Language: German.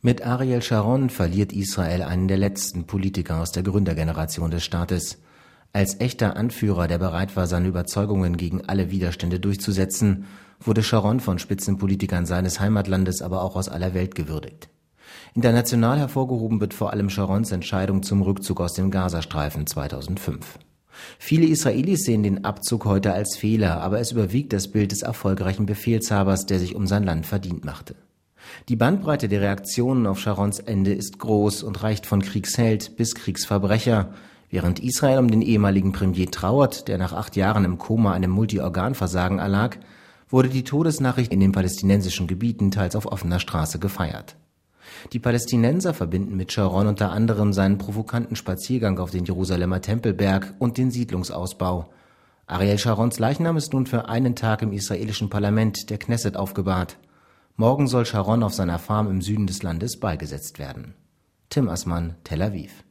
Mit Ariel Sharon verliert Israel einen der letzten Politiker aus der Gründergeneration des Staates. Als echter Anführer, der bereit war, seine Überzeugungen gegen alle Widerstände durchzusetzen, wurde Sharon von Spitzenpolitikern seines Heimatlandes, aber auch aus aller Welt gewürdigt. International hervorgehoben wird vor allem Sharons Entscheidung zum Rückzug aus dem Gazastreifen 2005. Viele Israelis sehen den Abzug heute als Fehler, aber es überwiegt das Bild des erfolgreichen Befehlshabers, der sich um sein Land verdient machte. Die Bandbreite der Reaktionen auf Sharons Ende ist groß und reicht von Kriegsheld bis Kriegsverbrecher. Während Israel um den ehemaligen Premier trauert, der nach 8 Jahren im Koma einem Multiorganversagen erlag, wurde die Todesnachricht in den palästinensischen Gebieten teils auf offener Straße gefeiert. Die Palästinenser verbinden mit Sharon unter anderem seinen provokanten Spaziergang auf den Jerusalemer Tempelberg und den Siedlungsausbau. Ariel Sharons Leichnam ist nun für einen Tag im israelischen Parlament, der Knesset, aufgebahrt. Morgen soll Sharon auf seiner Farm im Süden des Landes beigesetzt werden. Tim Assmann, Tel Aviv.